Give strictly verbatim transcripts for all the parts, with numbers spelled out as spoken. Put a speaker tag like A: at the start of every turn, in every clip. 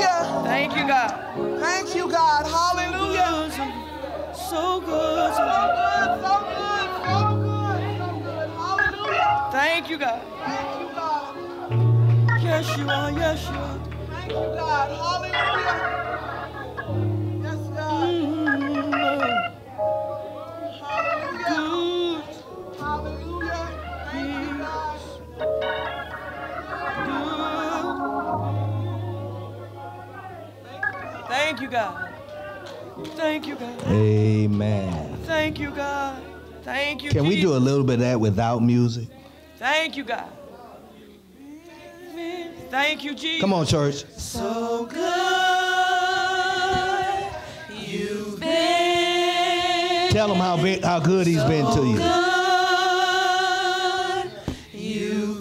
A: Hallelujah.
B: Thank you, God.
A: Thank you, God. Hallelujah.
B: So good.
A: So good, so good, so good, so good. Hallelujah.
B: Thank you, God.
A: Thank you, God.
B: Yes, you are. Yes, you are.
A: Thank you, God. Hallelujah. Yes, God.
B: Mm-hmm.
A: Hallelujah. Hallelujah. Thank you, God.
B: Thank you, God. Thank you, God.
C: Amen.
B: Thank you, God. Thank you,
C: Can
B: Jesus.
C: we do a little bit of that without music?
B: Thank you, God. Thank you, Jesus.
C: Come on, church.
B: So good you've been.
C: Tell him how big, how good he's
B: so
C: been to you.
B: Good you've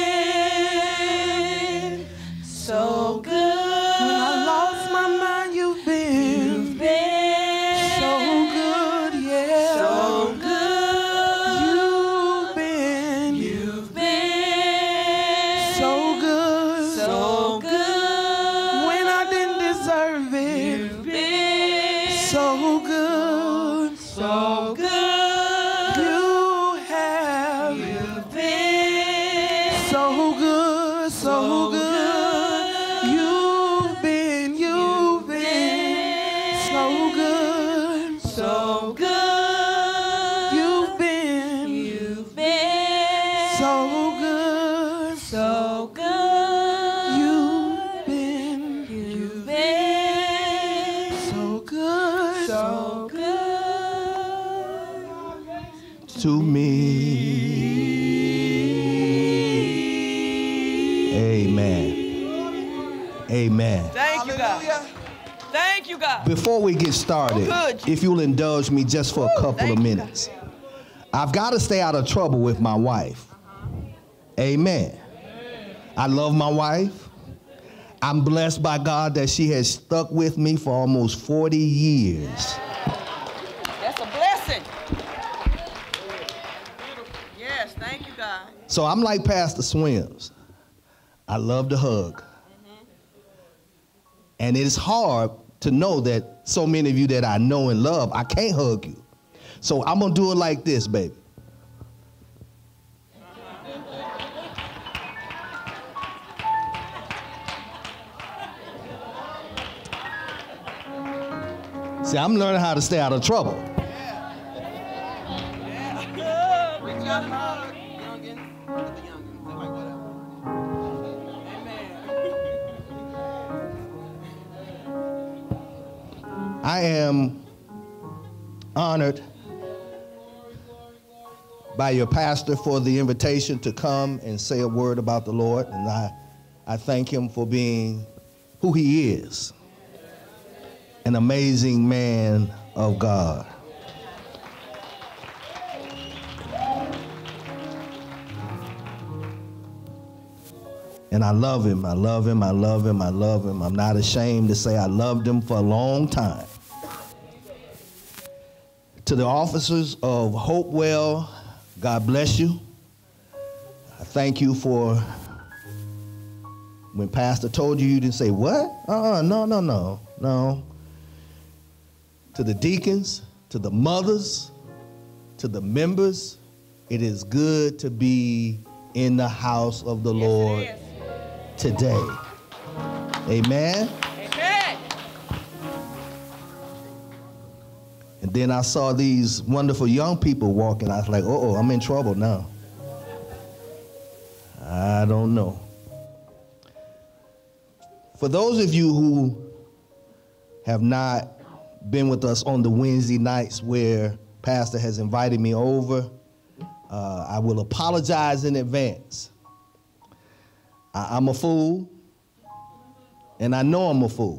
B: been. So good.
A: When I lost my mind, you've been.
B: You've been
A: so good, yeah.
B: So good.
A: You've been.
B: You've been
A: so good.
B: So good.
A: When I didn't deserve it.
B: You've been
A: so good.
B: So good.
A: You have.
B: You've been
A: so good. So,
B: so
A: good. You've been. You've been. So good.
B: So good.
A: You've been.
B: You've been
A: so good.
B: so good.
A: You've been.
B: You've been
A: so good.
B: so good.
C: To me. Amen. Amen.
B: Thank you, God.
A: Hallelujah.
B: Thank you, God.
C: Before we get started,
B: Oh, good.
C: if you'll indulge me just for a couple
B: thank
C: of
B: you,
C: minutes. I've got to stay out of trouble with my wife. Amen. I love my wife. I'm blessed by God that she has stuck with me for almost forty years.
B: That's a blessing. Yes, thank you, God.
C: So I'm like Pastor Swims. I love to hug. And it is hard to know that so many of you that I know and love, I can't hug you. So I'm going to do it like this, baby. See, I'm learning how to stay out of trouble.
B: Reach out and hug, youngin. Look at the youngin. They're like, whatever. Amen.
C: I am honored by your pastor for the invitation to come and say a word about the Lord, and I, I thank him for being who he is, an amazing man of God. And I love him, I love him, I love him, I love him. I'm not ashamed to say I loved him for a long time. To the officers of Hopewell, God bless you. I thank you for, when Pastor told you, you didn't say, what? Uh-uh, no, no, no, no. To the deacons, to the mothers, to the members, it is good to be in the house of the
B: Yes,
C: Lord
B: it is.
C: today. Amen.
B: Amen.
C: And then I saw these wonderful young people walking. I was like, uh-oh, I'm in trouble now. I don't know. For those of you who have not been with us on the Wednesday nights where Pastor has invited me over, uh, I will apologize in advance. I, I'm a fool, and I know I'm a fool.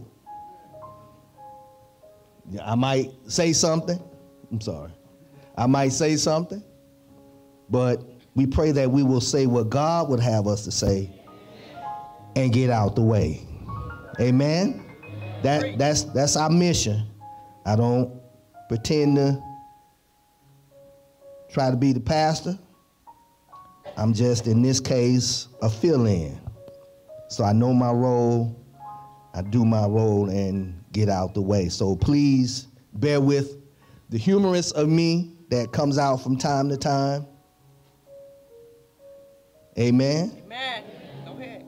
C: I might say something. I'm sorry. I might say something, but we pray that we will say what God would have us to say and get out the way. Amen? That, that's, that's our mission. I don't pretend to try to be the pastor. I'm just, in this case, a fill-in. So I know my role. I do my role and get out the way. So please bear with the humorous of me that comes out from time to time. Amen.
B: Amen. Go ahead.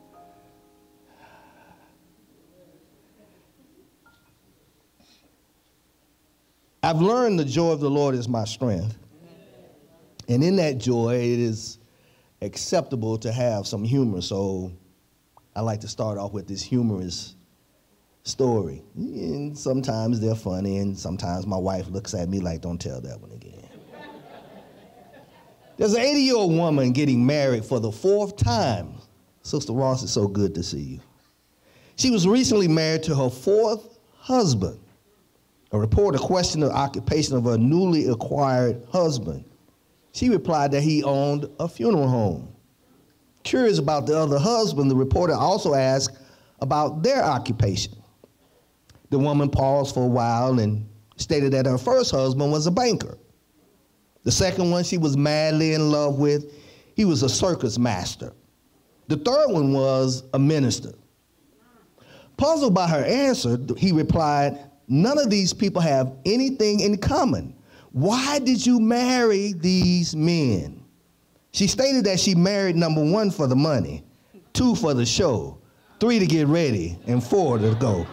C: I've learned the joy of the Lord is my strength. And in that joy, it is acceptable to have some humor. So I like to start off with this humorous story. And sometimes they're funny, and sometimes my wife looks at me like, don't tell that one again. There's an eighty-year-old woman getting married for the fourth time. Sister Ross, it's so good to see you. She was recently married to her fourth husband. A reporter questioned the occupation of her newly acquired husband. She replied that he owned a funeral home. Curious about the other husband, the reporter also asked about their occupation. The woman paused for a while and stated that her first husband was a banker. The second one she was madly in love with, he was a circus master. The third one was a minister. Puzzled by her answer, he replied, none of these people have anything in common. Why did you marry these men? She stated that she married number one for the money, two for the show, three to get ready, and four to go.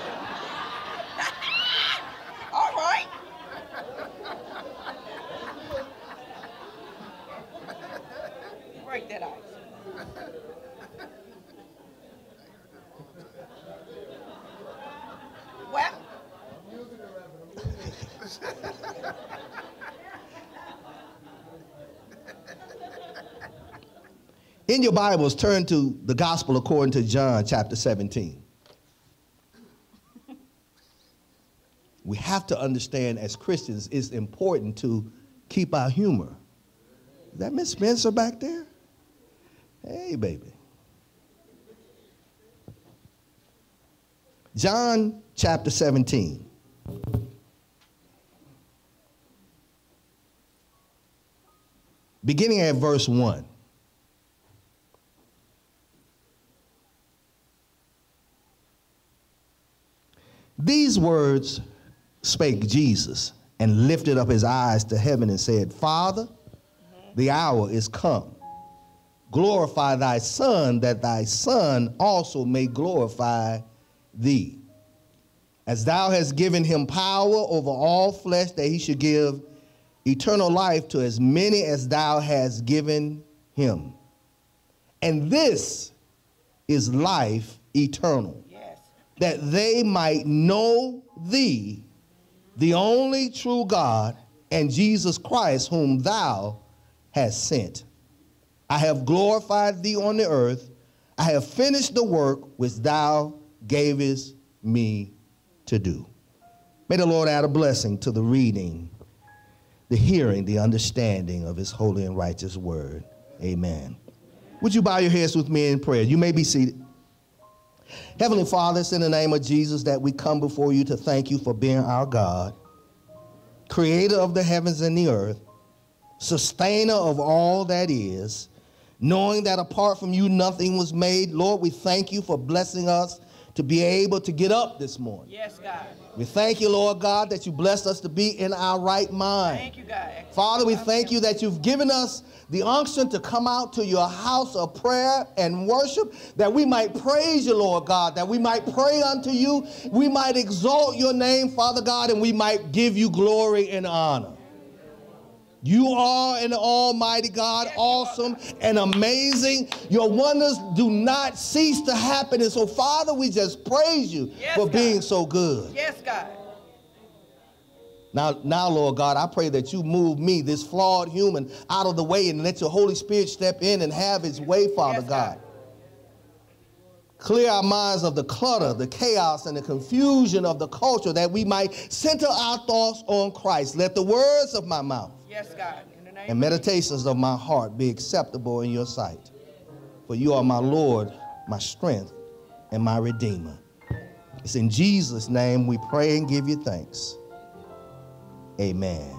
B: All right. Break that ice. Well.
C: In your Bibles, turn to the Gospel according to John chapter seventeen. We have to understand as Christians, it's important to keep our humor. Is that Miss Spencer back there? Hey, baby. John chapter seventeen. Beginning at verse one. These words spake Jesus, and lifted up his eyes to heaven and said, Father, mm-hmm. the hour is come. Glorify thy Son, that thy Son also may glorify thee. As thou hast given him power over all flesh, that he should give eternal life to as many as thou hast given him. And this is life eternal, yes, that they might know thee, the only true God, and Jesus Christ, whom thou hast sent. I have glorified thee on the earth. I have finished the work which thou gavest me to do. May the Lord add a blessing to the reading, the hearing, the understanding of his holy and righteous word. Amen. Would you bow your heads with me in prayer? You may be seated. Heavenly Father, it's in the name of Jesus that we come before you to thank you for being our God, creator of the heavens and the earth, sustainer of all that is, knowing that apart from you nothing was made. Lord, we thank you for blessing us to be able to get up this morning.
B: Yes, God.
C: We thank you, Lord God, that you blessed us to be in our right mind.
B: Thank you, God.
C: Father, we thank you that you've given us the unction to come out to your house of prayer and worship, that we might praise you, Lord God, that we might pray unto you, we might exalt your name, Father God, and we might give you glory and honor. You are an almighty God, awesome and amazing. Your wonders do not cease to happen. And so, Father, we just praise you
B: yes,
C: for
B: God.
C: being so good.
B: Yes, God.
C: Now, now, Lord God, I pray that you move me, this flawed human, out of the way and let your Holy Spirit step in and have his way, Father
B: yes,
C: God.
B: God.
C: Clear our minds of the clutter, the chaos, and the confusion of the culture, that we might center our thoughts on Christ. Let the words of my mouth
B: yes, God. In the name
C: and meditations of my heart be acceptable in your sight. For you are my Lord, my strength, and my Redeemer. It's in Jesus' name we pray and give you thanks. Amen.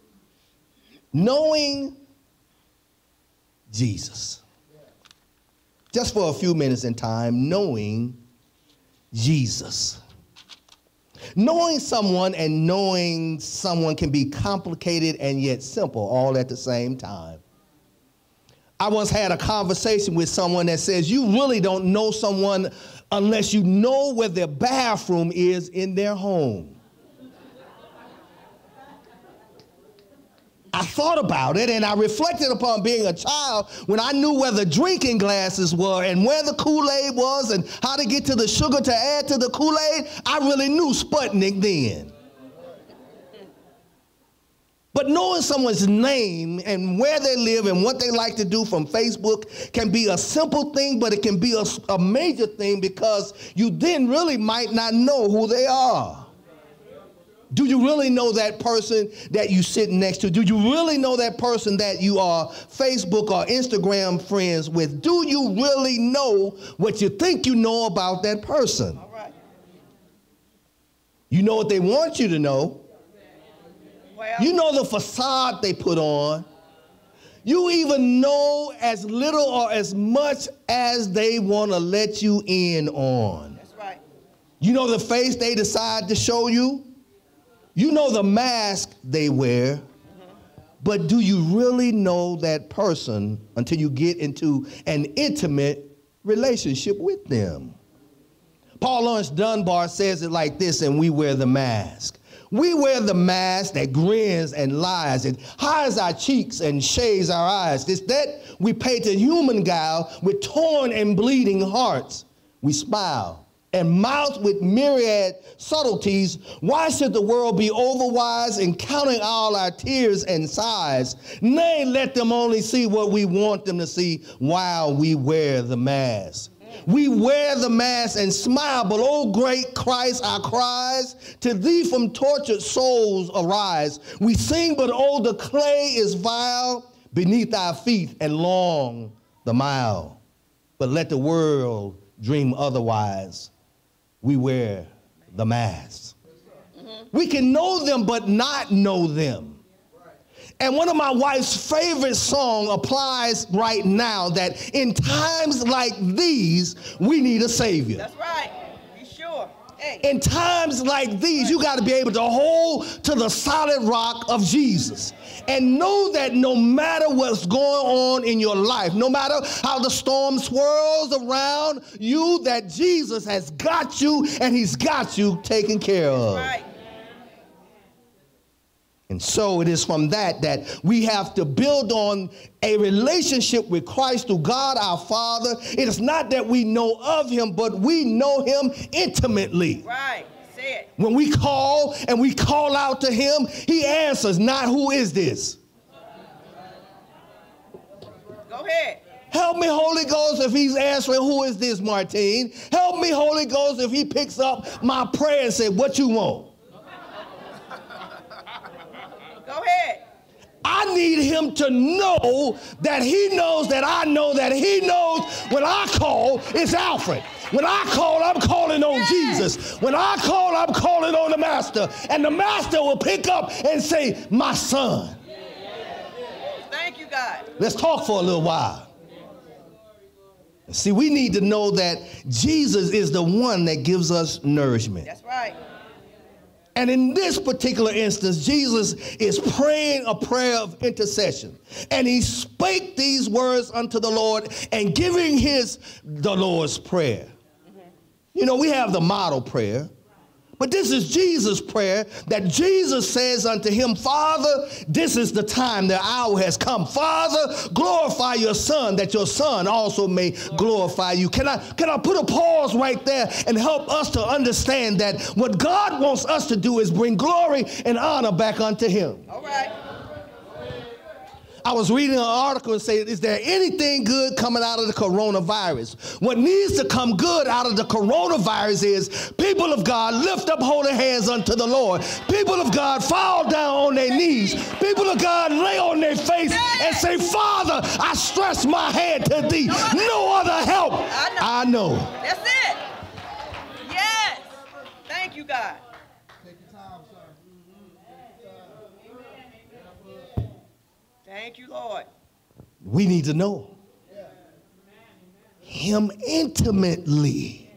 C: Knowing Jesus. just for a few minutes in time, knowing Jesus. Knowing someone and knowing someone can be complicated and yet simple all at the same time. I once had a conversation with someone that says you really don't know someone unless you know where their bathroom is in their home. I thought about it and I reflected upon being a child when I knew where the drinking glasses were and where the Kool-Aid was and how to get to the sugar to add to the Kool-Aid. I really knew Sputnik then. But knowing someone's name and where they live and what they like to do from Facebook can be a simple thing, but it can be a, a major thing because you then really might not know who they are. Do you really know that person that you sit next to? Do you really know that person that you are Facebook or Instagram friends with? Do you really know what you think you know about that person?
B: All right.
C: You know what they want you to know.
B: Well,
C: You know the facade they put on. You even know as little or as much as they want to let you in on.
B: that's right.
C: You know the face they decide to show you. You know the mask they wear. But do you really know that person until you get into an intimate relationship with them? Paul Laurence Dunbar says it like this, and we wear the mask. We wear the mask that grins and lies. It hides our cheeks and shades our eyes. It's that we paint a human guile with torn and bleeding hearts. We smile and mouth with myriad subtleties. Why should the world be overwise in counting all our tears and sighs? Nay, let them only see what we want them to see while we wear the mask. We wear the mask and smile, but oh great Christ, our cries to thee from tortured souls arise. We sing, but oh the clay is vile beneath our feet and long the mile. But let the world dream otherwise. We wear the mask. Mm-hmm. We can know them but not know them. And one of my wife's favorite songs applies right now, that in times like these, we need a savior.
B: That's right. Be sure. Hey.
C: In times like these, you got to be able to hold to the solid rock of Jesus and know that no matter what's going on in your life, no matter how the storm swirls around you, that Jesus has got you and he's got you taken care of.
B: Right.
C: And so it is from that that we have to build on a relationship with Christ through God our Father. It is not that we know of him, but we know him intimately.
B: Right. Say it.
C: When we call and we call out to him, he answers, not who is this?
B: Go ahead.
C: Help me, Holy Ghost, if he's answering, who is this, Martine? Help me, Holy Ghost, if he picks up my prayer and says, what you want?
B: Go ahead.
C: I need him to know that he knows that I know that he knows when I call, it's Alfred. When I call, I'm calling on Jesus. When I call, I'm calling on the master. And the master will pick up and say, my son.
B: Thank you, God.
C: Let's talk for a little while. See, we need to know that Jesus is the one that gives us nourishment.
B: That's right.
C: And in this particular instance, Jesus is praying a prayer of intercession. And he spake these words unto the Lord and giving his, the Lord's prayer. Mm-hmm. You know, we have the model prayer. But this is Jesus' prayer that Jesus says unto him, Father, this is the time, the hour has come. Father, glorify your son, that your son also may glorify you. Can I, can I put a pause right there and help us to understand that what God wants us to do is bring glory and honor back unto him.
B: All right.
C: I was reading an article and saying, is there anything good coming out of the coronavirus? What needs to come good out of the coronavirus is people of God lift up holy hands unto the Lord. People of God fall down on their knees. People of God lay on their face and say, Father, I stretch my hand to thee. No other help I know.
B: That's it. Yes. Thank you, God. Thank you, Lord.
C: We need to know him. him intimately.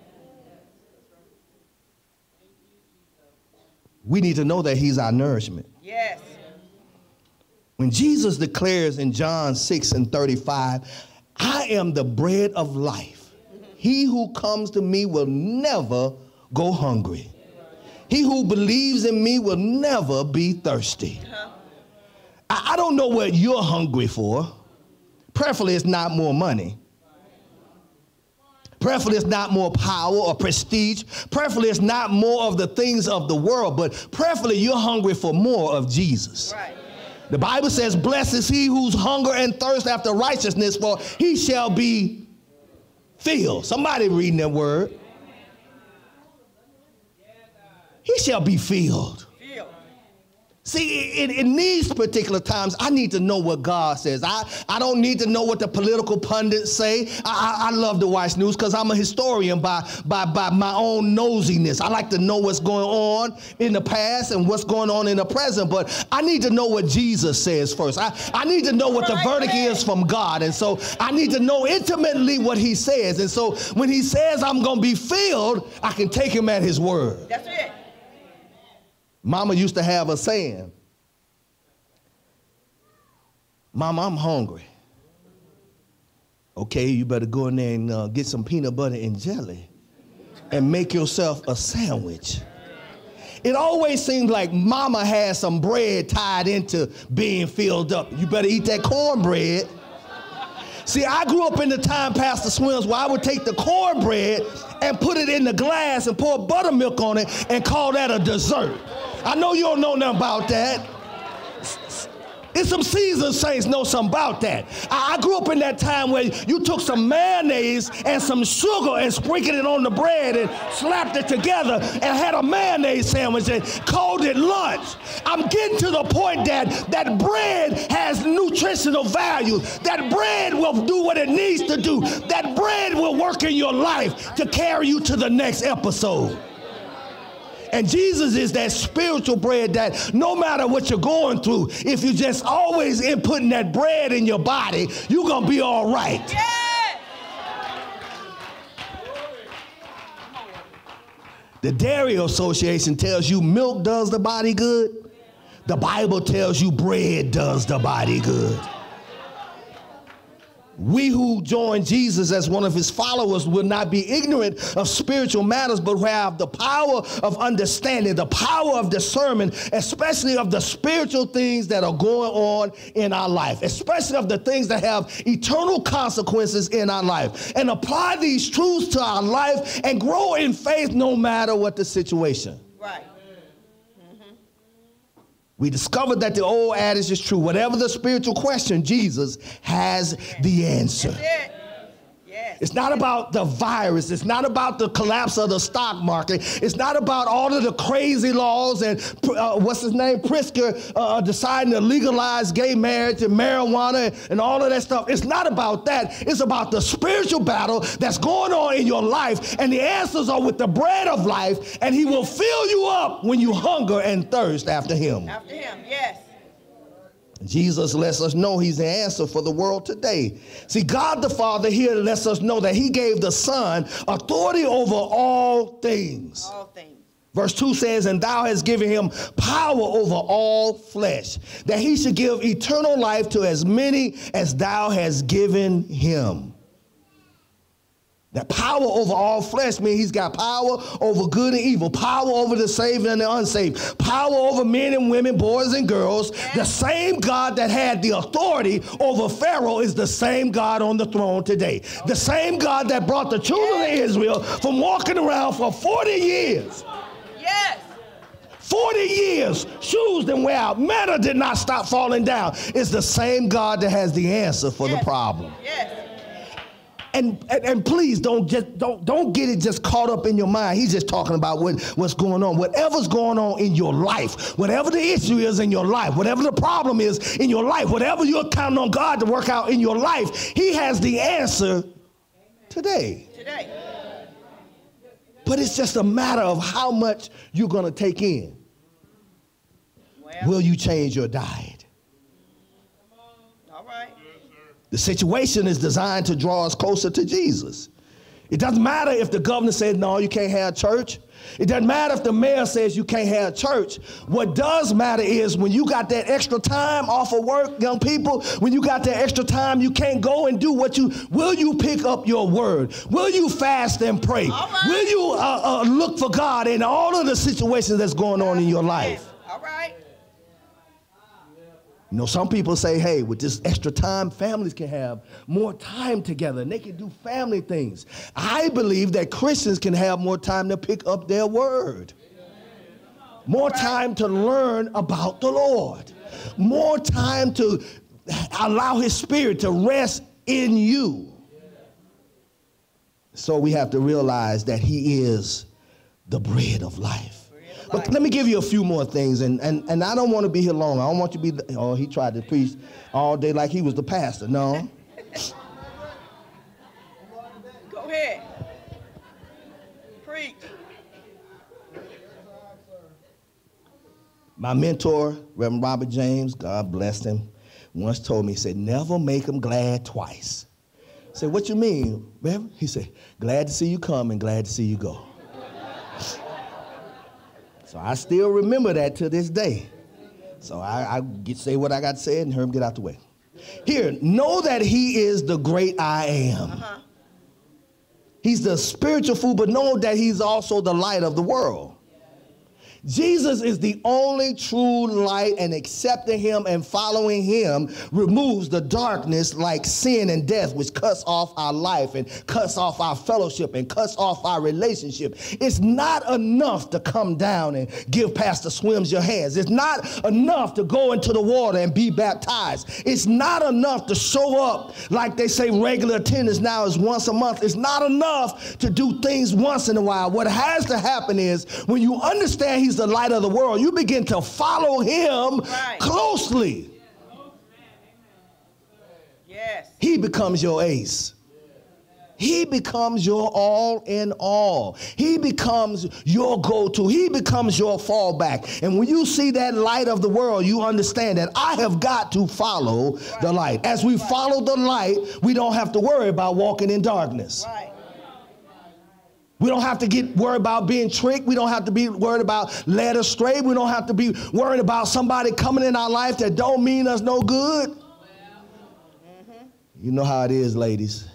C: We need to know that he's our nourishment.
A: Yes.
C: When Jesus declares in John six and thirty-five, I am the bread of life. He who comes to me will never go hungry. He who believes in me will never be thirsty.
A: Uh-huh.
C: I, I don't know what you're hungry for. Preferably it's not more money. Preferably it's not more power or prestige. Preferably it's not more of the things of the world, but preferably you're hungry for more of Jesus.
A: Right.
C: The Bible says, blessed is he whose hunger and thirst after righteousness, for he shall be filled. Somebody reading that word. He shall be filled.
A: Feel.
C: See, in, in these particular times, I need to know what God says. I, I don't need to know what the political pundits say. I, I, I love to watch news because I'm a historian by, by, by my own nosiness. I like to know what's going on in the past and what's going on in the present, but I need to know what Jesus says first. I, I need to know what the verdict is from God, and so I need to know intimately what he says. And so when he says I'm going to be filled, I can take him at his word.
A: That's it.
C: Mama used to have a saying, Mama, I'm hungry. Okay, you better go in there and uh, get some peanut butter and jelly and make yourself a sandwich. It always seems like Mama has some bread tied into being filled up. You better eat that cornbread. See, I grew up in the time, Pastor Swims, where I would take the cornbread and put it in the glass and pour buttermilk on it and call that a dessert. I know you don't know nothing about that. It's some seasoned saints know something about that. I, I grew up in that time where you took some mayonnaise and some sugar and sprinkled it on the bread and slapped it together and had a mayonnaise sandwich and called it lunch. I'm getting to the point that that bread has nutritional value. That bread will do what it needs to do. That bread will work in your life to carry you to the next episode. And Jesus is that spiritual bread that no matter what you're going through, if you just always inputting that bread in your body, you're going to be all right.
A: Yeah.
C: The Dairy Association tells you milk does the body good. The Bible tells you bread does the body good. We who join Jesus as one of his followers will not be ignorant of spiritual matters, but who have the power of understanding, the power of discernment, especially of the spiritual things that are going on in our life, especially of the things that have eternal consequences in our life, and apply these truths to our life and grow in faith no matter what the situation.
A: Right.
C: We discovered that the old adage is true. Whatever the spiritual question, Jesus has the answer.
A: That's it. Yes.
C: It's not about the virus. It's not about the collapse of the stock market. It's not about all of the crazy laws and uh, what's his name, Pritzker, uh, deciding to legalize gay marriage and marijuana and all of that stuff. It's not about that. It's about the spiritual battle that's going on in your life, and the answers are with the bread of life, and he will fill you up when you hunger and thirst after him.
A: After him, yes.
C: Jesus lets us know he's the answer for the world today. See, God the Father here lets us know that he gave the Son authority over all things.
A: All things.
C: Verse two says, and thou hast given him power over all flesh, that he should give eternal life to as many as thou hast given him. That power over all flesh means he's got power over good and evil, power over the saved and the unsaved, power over men and women, boys and girls. Yeah. The same God that had the authority over Pharaoh is the same God on the throne today. Okay. The same God that brought the children yeah. of Israel from walking around for forty years.
A: Yes.
C: forty years, shoes didn't wear out, manna did not stop falling down. It's the same God that has the answer for yes. the problem.
A: Yes.
C: And, and and please don't just don't don't get it just caught up in your mind. He's just talking about what, what's going on. Whatever's going on in your life, whatever the issue is in your life, whatever the problem is in your life, whatever you're counting on God to work out in your life, he has the answer today.
A: Today.
C: But it's just a matter of how much you're going to take in.
A: Well,
C: Will you change your diet?
A: All right.
C: The situation is designed to draw us closer to Jesus. It doesn't matter if the governor says, no, you can't have church. It doesn't matter if the mayor says you can't have church. What does matter is when you got that extra time off of work, young people, when you got that extra time, you can't go and do what you, will you pick up your word? Will you fast and pray?
B: Right.
C: Will you uh, uh, look for God in all of the situations that's going on in your life?
B: All right.
C: You know, some people say, hey, with this extra time, families can have more time together and they can do family things. I believe that Christians can have more time to pick up their word. More time to learn about the Lord. More time to allow his spirit to rest in you. So we have to realize that he is the bread of life. But let me give you a few more things, and, and, and I don't want to be here long. I don't want you to be, the, oh, he tried to preach all day like he was the pastor. No.
B: Go ahead. Preach.
C: My mentor, Reverend Robert James, God bless him, once told me, he said, never make them glad twice. I said, what you mean, Reverend? He said, glad to see you come and glad to see you go. So I still remember that to this day. So I, I get say what I got to say and hear him get out the way. Here, know that he is the great I am. Uh-huh. He's the spiritual food, but know that he's also the light of the world. Jesus is the only true light, and accepting him and following him removes the darkness like sin and death, which cuts off our life and cuts off our fellowship and cuts off our relationship. It's not enough to come down and give Pastor Swims your hands. It's not enough to go into the water and be baptized. It's not enough to show up like they say regular attendance now is once a month. It's not enough to do things once in a while. What has to happen is when you understand he's the light of the world, you begin to follow him right. closely.
B: Yes.
C: He becomes your ace. He becomes your all in all. He becomes your go-to. He becomes your fallback. And when you see that light of the world, you understand that I have got to follow right. the light. As we right. follow the light, we don't have to worry about walking in darkness. Right. We don't have to get worried about being tricked. We don't have to be worried about led astray. We don't have to be worried about somebody coming in our life that don't mean us no good. Mm-hmm. You know how it is, ladies.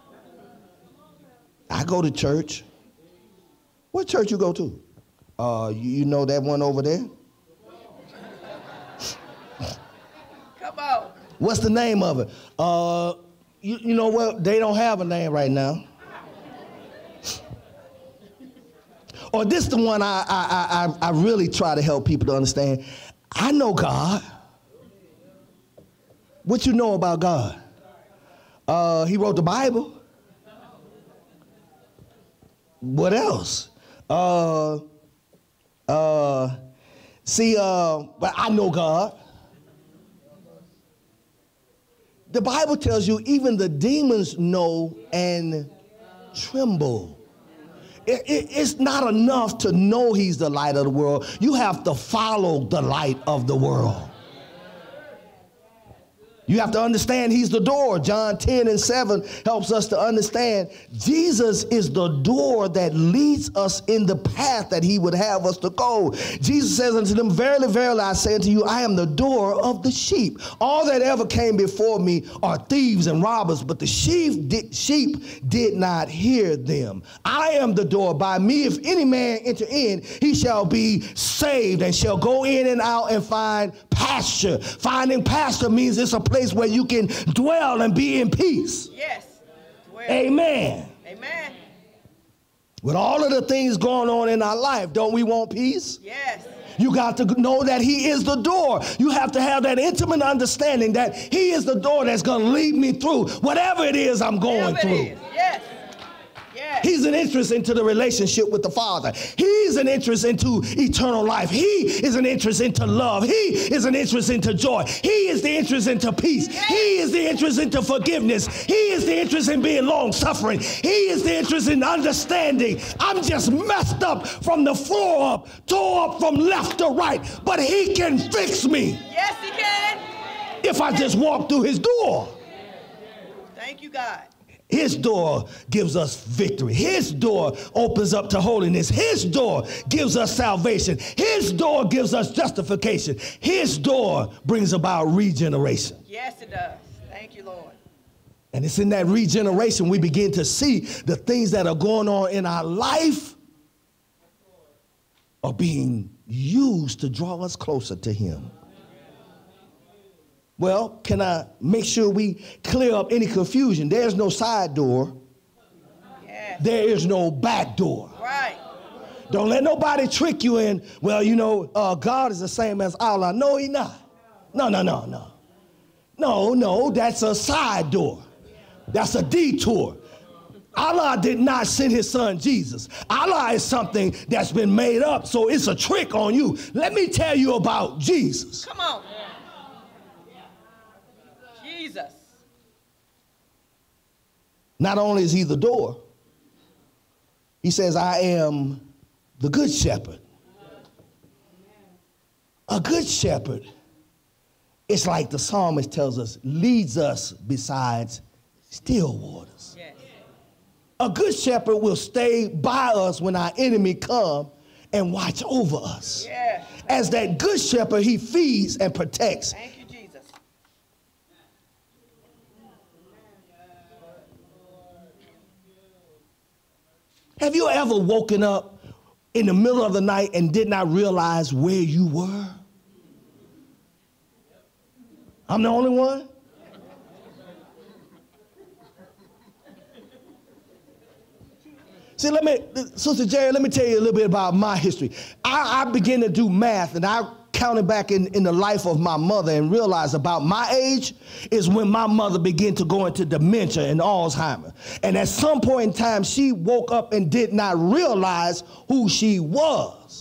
C: I go to church. What church you go to? Uh, you, you know that one over there?
B: Come on.
C: What's the name of it? Uh, you, you know what? They don't have a name right now. Or this is the one I, I, I, I really try to help people to understand. I know God. What you know about God? Uh, he wrote the Bible. What else? Uh, uh, see, uh, but I know God. The Bible tells you even the demons know and tremble. It, it, it's not enough to know he's the light of the world. You have to follow the light of the world. You have to understand he's the door. John ten and seven helps us to understand Jesus is the door that leads us in the path that he would have us to go. Jesus says unto them, verily, verily, I say unto you, I am the door of the sheep. All that ever came before me are thieves and robbers, but the sheep did, sheep did not hear them. I am the door. By me, if any man enter in, he shall be saved and shall go in and out and find pasture. Finding pasture means it's a place where you can dwell and be in peace.
B: Yes. Dwell.
C: Amen.
B: Amen.
C: With all of the things going on in our life, don't we want peace?
B: Yes.
C: You got to know that he is the door. You have to have that intimate understanding that he is the door that's going to lead me through whatever it is I'm going
B: Whatever
C: through.
B: It is. Yes. Yes.
C: He's an interest into the relationship with the Father. He's an interest into eternal life. He is an interest into love. He is an interest into joy. He is the interest into peace. He is the interest into forgiveness. He is the interest in being long-suffering. He is the interest in understanding. I'm just messed up from the floor up, tore up from left to right, but he can fix me.
B: Yes, he can.
C: If I just walk through his door.
B: Thank you, God.
C: His door gives us victory. His door opens up to holiness. His door gives us salvation. His door gives us justification. His door brings about regeneration.
B: Yes, it does. Thank you, Lord.
C: And it's in that regeneration we begin to see the things that are going on in our life are being used to draw us closer to him. Well, can I make sure we clear up any confusion? There's no side door.
B: Yes.
C: There is no back door.
B: Right.
C: Don't let nobody trick you in, well, you know, uh, God is the same as Allah. No, he's not. No, no, no, no. No, no, that's a side door. That's a detour. Allah did not send his son Jesus. Allah is something that's been made up, so it's a trick on you. Let me tell you about Jesus.
B: Come on. Jesus.
C: Not only is he the door, he says, I am the good shepherd. A good shepherd, it's like the psalmist tells us, leads us besides still waters.
B: Yes.
C: A good shepherd will stay by us when our enemy come and watch over us.
B: Yes.
C: As that good shepherd, he feeds and protects.
B: Thank you, Jesus.
C: Have you ever woken up in the middle of the night and did not realize where you were? I'm the only one? See, let me, Sister Jerry, let me tell you a little bit about my history. I, I began to do math, and I counted back in, in the life of my mother and realized about my age is when my mother began to go into dementia and Alzheimer. And at some point in time, she woke up and did not realize who she was.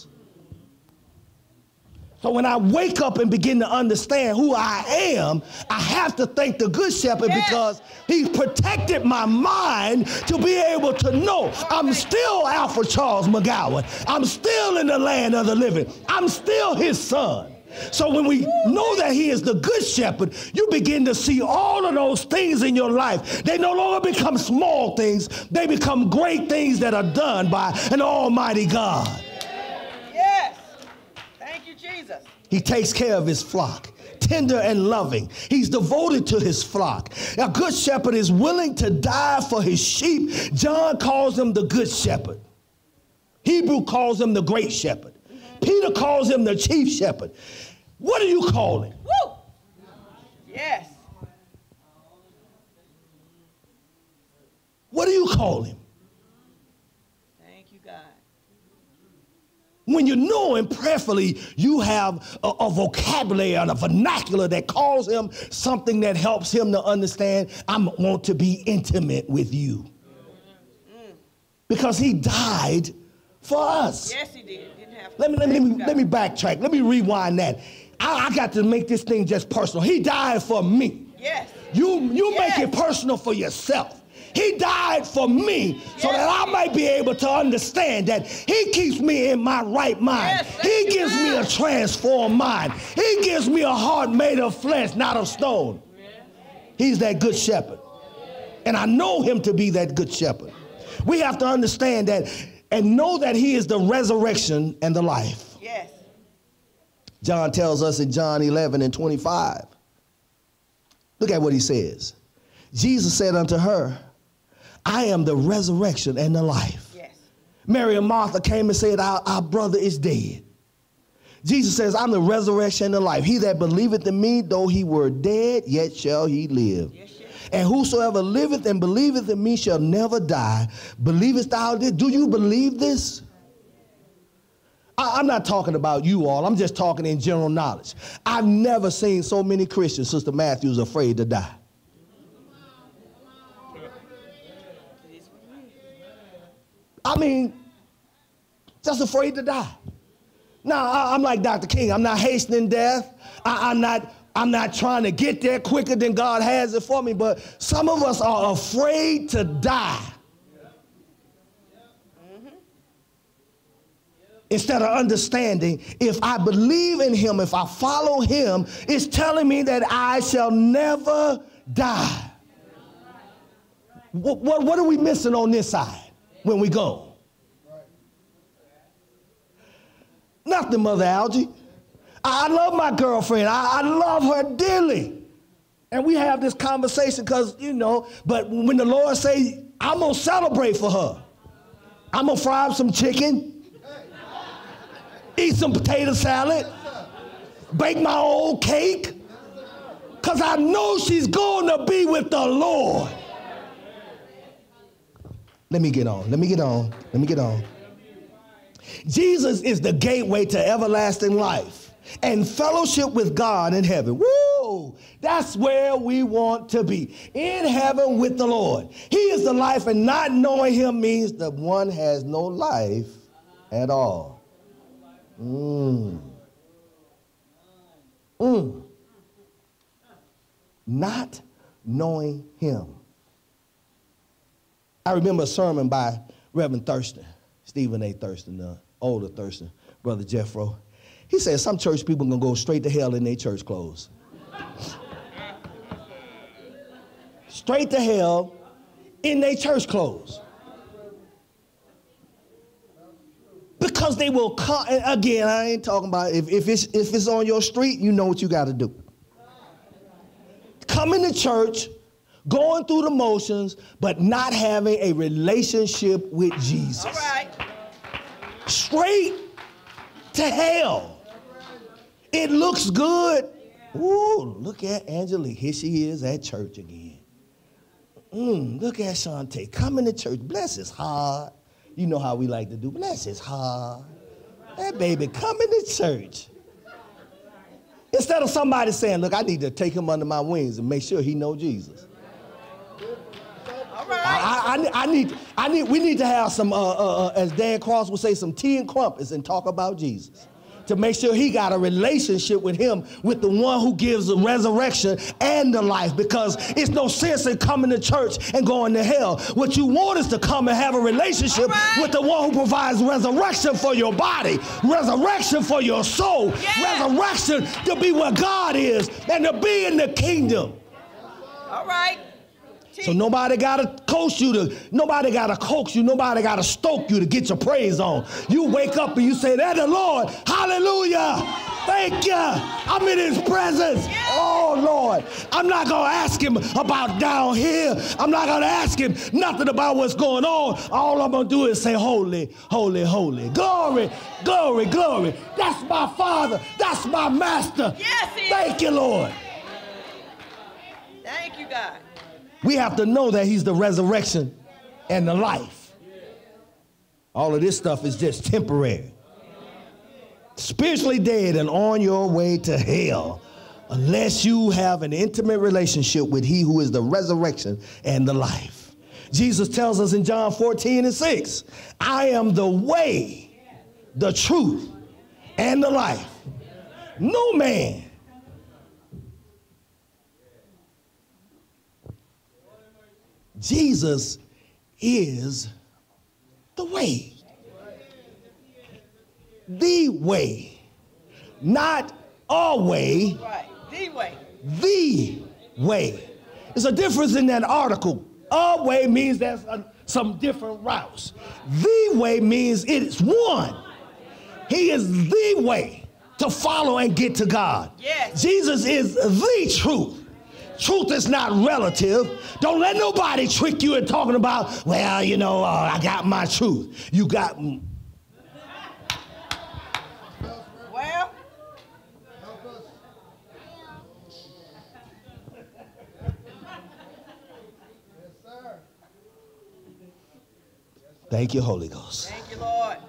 C: So when I wake up and begin to understand who I am, I have to thank the Good Shepherd
B: Yes.
C: because he protected my mind to be able to know I'm still Alfred Charles McGowan. I'm still in the land of the living. I'm still his son. So when we know that he is the Good Shepherd, you begin to see all of those things in your life. They no longer become small things. They become great things that are done by an almighty God.
B: Yes. Thank you, Jesus.
C: He takes care of his flock, tender and loving. He's devoted to his flock. A good shepherd is willing to die for his sheep. John calls him the good shepherd. Hebrew calls him the great shepherd. Peter calls him the chief shepherd. What do you call him?
B: Woo. Yes.
C: What do you call him?
B: Thank you, God.
C: When you know him prayerfully, you have a, a vocabulary and a vernacular that calls him something that helps him to understand, I want to be intimate with you.
B: Mm.
C: Because he died for us.
B: Yes, he did. Didn't have to.
C: Let me, let me,
B: Thank
C: let
B: you,
C: me,
B: God.
C: let me backtrack. Let me rewind that. I, I got to make this thing just personal. He died for me.
B: Yes.
C: You, you
B: Yes.
C: make it personal for yourself. He died for me so
B: Yes,
C: that I
B: he
C: might be able to understand that he keeps me in my right mind.
B: Yes, thank
C: He
B: you,
C: gives me a
B: God.
C: transformed mind. He gives me a heart made of flesh, not of stone. He's that good shepherd. And I know him to be that good shepherd. We have to understand that and know that he is the resurrection and the life.
B: Yes.
C: John tells us in John eleven and twenty-five. Look at what he says. Jesus said unto her, I am the resurrection and the life.
B: Yes.
C: Mary and Martha came and said, our, our brother is dead. Jesus says, I'm the resurrection and the life. He that believeth in me, though he were dead, yet shall he live.
B: Yes, yes.
C: And whosoever liveth and believeth in me shall never die. Believest thou this? Do you believe this? I, I'm not talking about you all. I'm just talking in general knowledge. I've never seen so many Christians, Sister Matthews, afraid to die. I mean, just afraid to die. Now, I, I'm like Doctor King. I'm not hastening death. I, I'm not, I'm not trying to get there quicker than God has it for me, but some of us are afraid to die. Instead of understanding, if I believe in him, if I follow him, it's telling me that I shall never die. What, what, what are we missing on this side when we go? Nothing, Mother Algie. I love my girlfriend. I, I love her dearly. And we have this conversation because, you know, but when the Lord say, I'm going to celebrate for her. I'm going to fry up some chicken, eat some potato salad, bake my own cake, because I know she's going to be with the Lord. Let me get on. Let me get on. Let me get on. Jesus is the gateway to everlasting life and fellowship with God in heaven. Woo! That's where we want to be, in heaven with the Lord. He is the life, and not knowing him means that one has no life at all. Mm. Mm. Not knowing him. I remember a sermon by Reverend Thurston, Stephen A. Thurston, the older Thurston, Brother Jeffro. He said some church people are going to go straight to hell in their church clothes. Straight to hell in their church clothes. Because they will come, again, I ain't talking about, if, if, it's, if it's on your street, you know what you got to do. Coming to church, going through the motions, but not having a relationship with Jesus.
B: All right.
C: Straight to hell. It looks good. Ooh, look at Angelique. Here she is at church again. Mm, look at Shantae coming to church. Bless his heart. You know how we like to do. Bless his heart. That baby coming to church. Instead of somebody saying, look, I need to take him under my wings and make sure he knows Jesus.
B: All right.
C: I, I, I need, I need, we need to have some, uh, uh, uh, as Dan Cross would say, some tea and crumpets and talk about Jesus. To make sure he got a relationship with him, with the one who gives the resurrection and the life, because it's no sense in coming to church and going to hell. What you want is to come and have a relationship right. with the one who provides resurrection for your body, resurrection for your soul, yeah. resurrection to be where God is and to be in the kingdom.
B: All right.
C: So nobody got to coach you to, nobody got to coax you, nobody got to stoke you to get your praise on. You wake up and you say, that's the Lord, hallelujah, thank you, I'm in his presence. Oh, Lord, I'm not going to ask him about down here. I'm not going to ask him nothing about what's going on. All I'm going to do is say, holy, holy, holy, glory, glory, glory. That's my Father, that's my Master.
B: Yes, he is.
C: Thank you, Lord.
B: Thank you, God.
C: We have to know that he's the resurrection and the life. All of this stuff is just temporary. Spiritually dead and on your way to hell unless you have an intimate relationship with he who is the resurrection and the life. Jesus tells us in John fourteen and six, I am the way, the truth, and the life. No man Jesus is the way. The way. Not a way.
B: Right. The way.
C: The way. There's a difference in that article. A way means there's a, some different routes. The way means it is one. He is the way to follow and get to God.
B: Yes.
C: Jesus is the truth. Truth is not relative. Don't let nobody trick you into talking about, well, you know, uh, I got my truth. You got...
B: Well...
C: Thank you, Holy Ghost.
B: Thank you, Lord.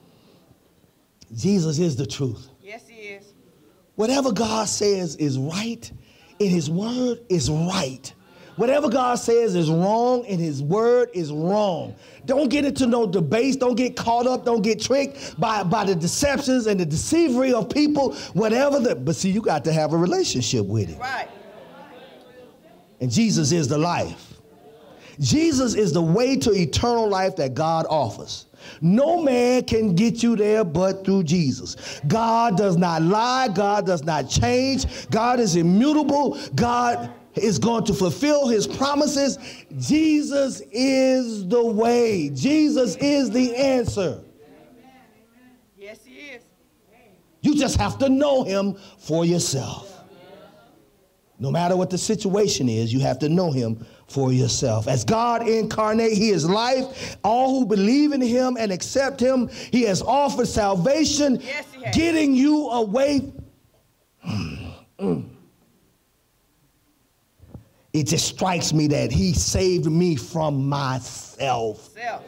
C: Jesus is the truth.
B: Yes, he is.
C: Whatever God says is right in his word is right. Whatever God says is wrong in his word is wrong. Don't get into no debates. Don't get caught up. Don't get tricked by, by the deceptions and the deceivery of people. Whatever the, but see, you got to have a relationship with it.
B: Right.
C: And Jesus is the life. Jesus is the way to eternal life that God offers. No man can get you there but through Jesus. God does not lie. God does not change. God is immutable. God is going to fulfill his promises. Jesus is the way. Jesus is the answer.
B: Yes, he is.
C: You just have to know him for yourself. No matter what the situation is, you have to know him for yourself. As God incarnate, he is life. All who believe in him and accept him, he has offered salvation,
B: Yes, he has.
C: getting you away. Mm. It just strikes me that he saved me from myself.
B: Self.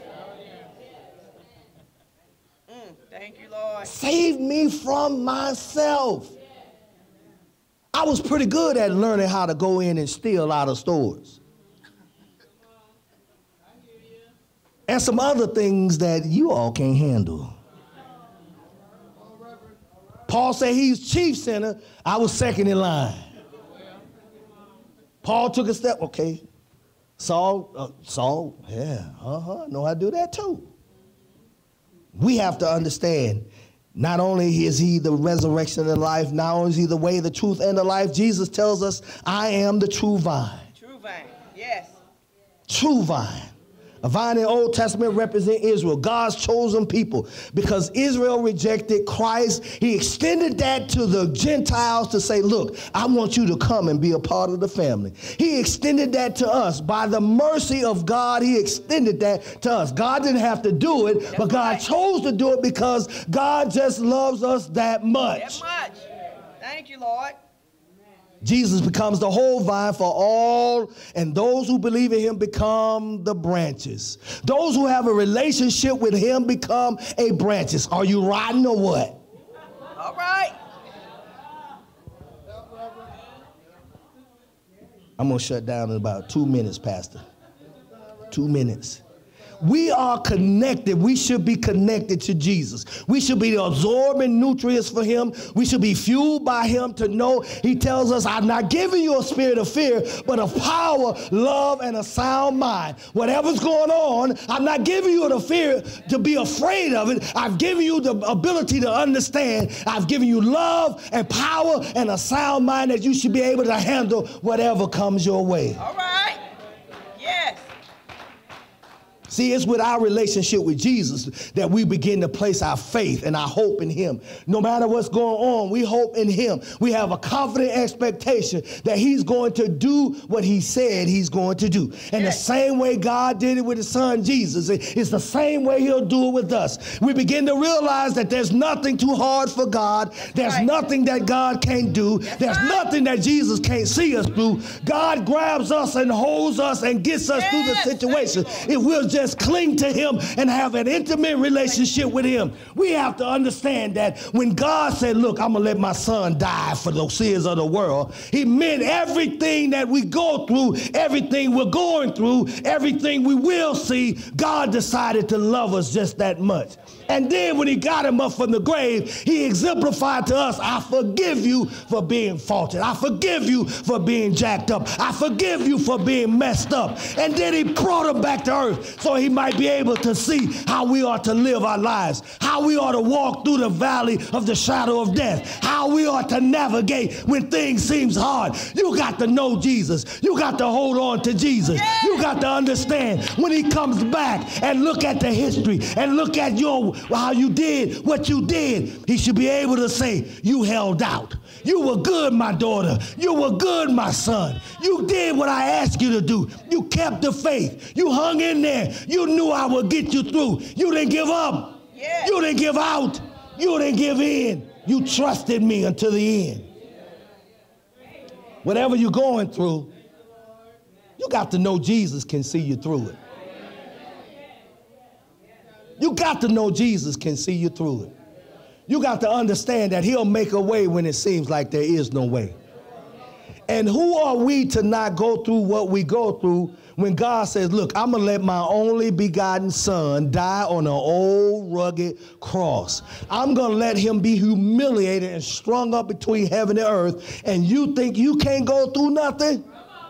B: Mm, thank you, Lord.
C: Saved me from myself. I was pretty good at learning how to go in and steal out of stores. And some other things that you all can't handle. Paul said he's chief sinner. I was second in line. Paul took a step. Okay. Saul, uh, Saul, yeah, uh-huh, know how to do that too. We have to understand, not only is he the resurrection and life, not only is he the way, the truth, and the life. Jesus tells us, I am the true vine.
B: True vine. Yes.
C: True vine. A vine in the Old Testament represents Israel, God's chosen people. Because Israel rejected Christ, he extended that to the Gentiles to say, look, I want you to come and be a part of the family. He extended that to us. By the mercy of God, he extended that to us. God didn't have to do it,
B: That's
C: but God
B: right.
C: chose to do it because God just loves us that much.
B: That much. Thank you, Lord.
C: Jesus becomes the whole vine for all, and those who believe in him become the branches. Those who have a relationship with him become a branches. Are you riding or what?
B: All right.
C: I'm going to shut down in about two minutes, Pastor. Two minutes. We are connected. We should be connected to Jesus. We should be absorbing nutrients for him. We should be fueled by him to know. He tells us, I'm not giving you a spirit of fear, but of power, love, and a sound mind. Whatever's going on, I'm not giving you the fear to be afraid of it. I've given you the ability to understand. I've given you love and power and a sound mind that you should be able to handle whatever comes your way.
B: All right. Yes.
C: See, it's with our relationship with Jesus that we begin to place our faith and our hope in him. No matter what's going on, we hope in him. We have a confident expectation that he's going to do what he said he's going to do. And the same way God did it with his son Jesus, it's the same way he'll do it with us. We begin to realize that there's nothing too hard for God. There's
B: right.
C: nothing that God can't do. There's
B: right.
C: nothing that Jesus can't see us through. God grabs us and holds us and gets us
B: Yes.
C: through the situation.
B: Thank you,
C: If we'll just cling to him and have an intimate relationship with him. We have to understand that when God said, look, I'm going to let my son die for the sins of the world, he meant everything that we go through, everything we're going through, everything we will see, God decided to love us just that much. And then when he got him up from the grave, he exemplified to us, I forgive you for being faulted. I forgive you for being jacked up. I forgive you for being messed up. And then he brought him back to earth so he might be able to see how we are to live our lives, how we are to walk through the valley of the shadow of death, how we are to navigate when things seems hard. You got to know Jesus. You got to hold on to Jesus. You got to understand when he comes back and look at the history and look at your how you did what you did, he should be able to say, you held out. You were good, my daughter. You were good, my son. You did what I asked you to do. You kept the faith. You hung in there. You knew I would get you through. You didn't give up.
B: Yeah.
C: You didn't give out. You didn't give in. You trusted me until the end. Whatever you're going through, you got to know Jesus can see you through it. You got to know Jesus can see you through it. You got to understand that he'll make a way when it seems like there is no way. And who are we to not go through what we go through when God says, look, I'm going to let my only begotten son die on an old rugged cross. I'm going to let him be humiliated and strung up between heaven and earth. And you think you can't go through nothing?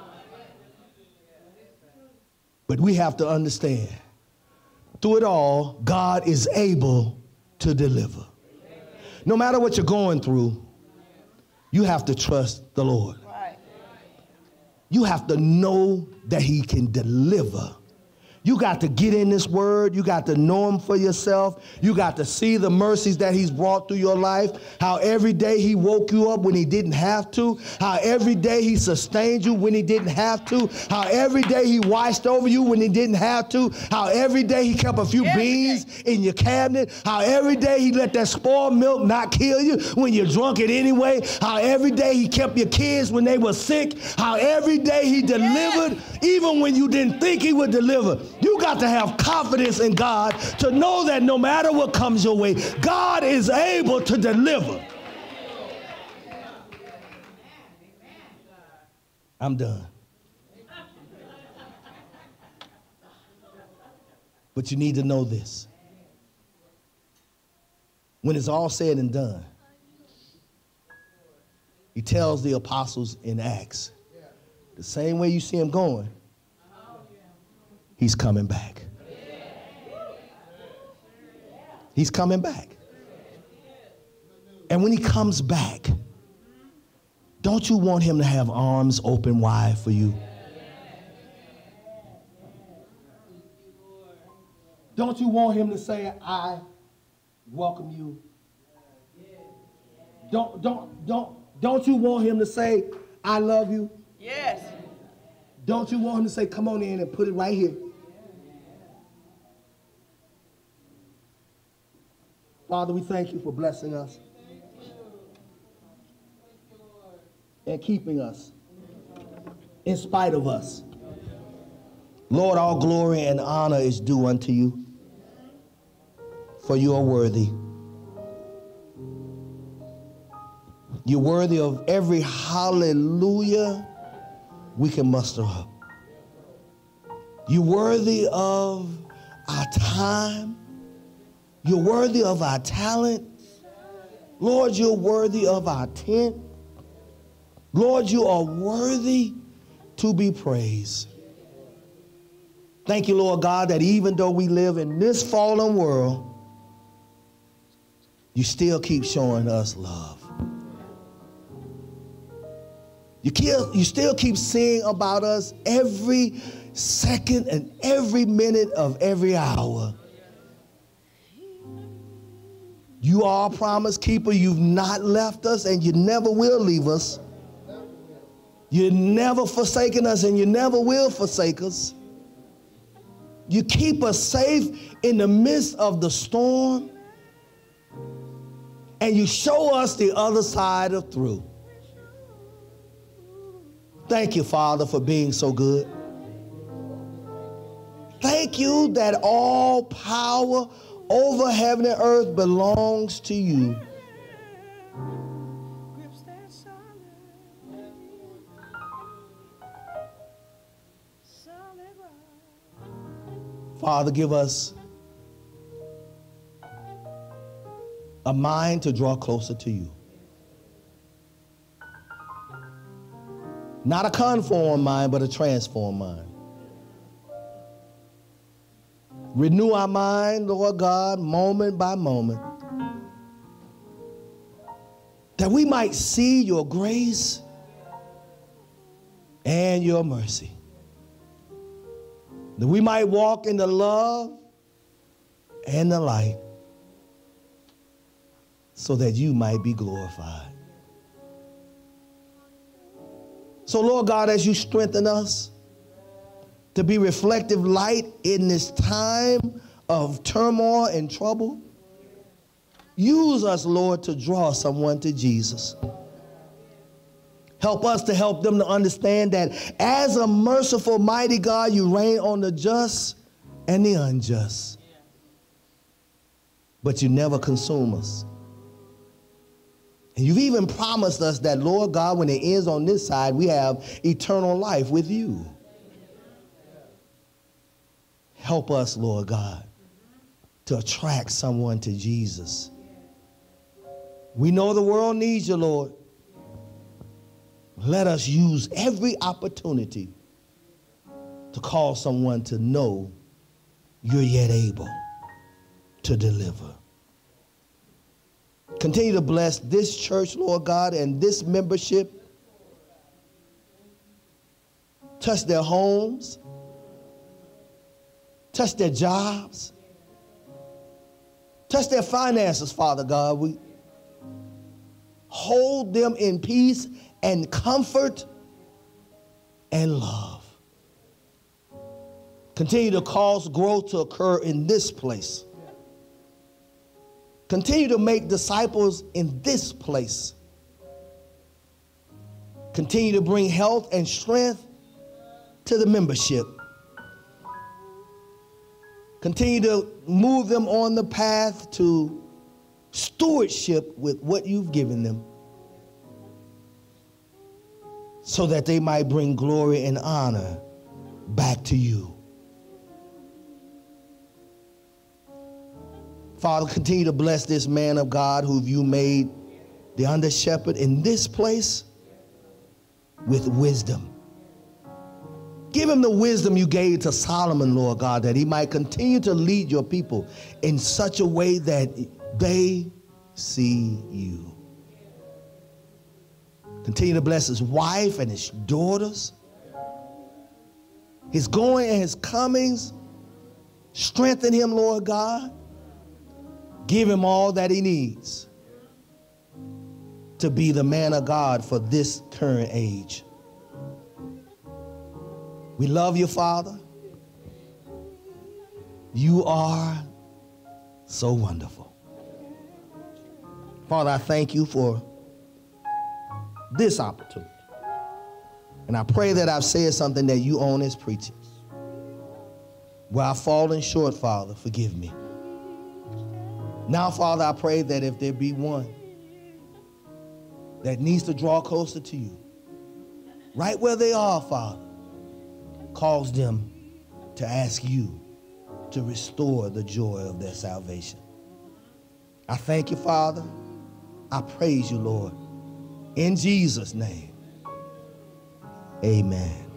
C: But we have to understand, through it all, God is able to deliver. No matter what you're going through, you have to trust the Lord.
B: Right.
C: You have to know that he can deliver. You got to get in this word. You got to know him for yourself. You got to see the mercies that he's brought through your life. How every day he woke you up when he didn't have to. How every day he sustained you when he didn't have to. How every day he watched over you when he didn't have to. How every day he kept a few every beans day. in your cabinet. How every day he let that spoiled milk not kill you when you drunk it anyway. How every day he kept your kids when they were sick. How every day he delivered yes. even when you didn't think he would deliver. You got to have confidence in God to know that no matter what comes your way, God is able to deliver. I'm done. But you need to know this. When it's all said and done, he tells the apostles in Acts, the same way you see him going, he's coming back. He's coming back. And when he comes back, don't you want him to have arms open wide for you? Don't you want him to say, I welcome you? Don't, don't, don't, don't you want him to say, I love you?
B: Yes.
C: Don't you want him to say, come on in and put it right here? Father, we thank you for blessing us and keeping us in spite of us. Lord, all glory and honor is due unto you, for you are worthy. You're worthy of every hallelujah we can muster up. You're worthy of our time. You're worthy of our talent. Lord, you're worthy of our tent. Lord, you are worthy to be praised. Thank you, Lord God, that even though we live in this fallen world, you still keep showing us love. You, kill, you still keep saying about us every second and every minute of every hour. You are a promise keeper. You've not left us, and you never will leave us. You've never forsaken us, and you never will forsake us. You keep us safe in the midst of the storm, and you show us the other side of through. Thank you, Father, for being so good. Thank you that all power over heaven and earth belongs to you. Father, give us a mind to draw closer to you. Not a conformed mind, but a transformed mind. Renew our mind, Lord God, moment by moment, that we might see your grace and your mercy, that we might walk in the love and the light, so that you might be glorified. So, Lord God, as you strengthen us to be reflective light in this time of turmoil and trouble, use us, Lord, to draw someone to Jesus. Help us to help them to understand that as a merciful, mighty God, you reign on the just and the unjust. But you never consume us. And you've even promised us that, Lord God, when it ends on this side, we have eternal life with you. Help us, Lord God, to attract someone to Jesus. We know the world needs you, Lord. Let us use every opportunity to call someone to know you're yet able to deliver. Continue to bless this church, Lord God, and this membership. touch their homes, touch their jobs, touch their finances, Father God. We hold them in peace and comfort and love. Continue to cause growth to occur in this place. Continue to make disciples in this place. Continue to bring health and strength to the membership. Continue to move them on the path to stewardship with what you've given them, so that they might bring glory and honor back to you. Father, continue to bless this man of God who you made the under shepherd in this place with wisdom. Give him the wisdom you gave to Solomon, Lord God, that he might continue to lead your people in such a way that they see you. Continue to bless his wife and his daughters, his going and his comings. Strengthen him, Lord God. Give him all that he needs to be the man of God for this current age. We love you, Father. You are so wonderful. Father, I thank you for this opportunity. And I pray that I've said something that you own as preachers. Where I've fallen short, Father, forgive me. Now, Father, I pray that if there be one that needs to draw closer to you, right where they are, Father, cause them to ask you to restore the joy of their salvation. I thank you, Father. I praise you, Lord. In Jesus' name, amen.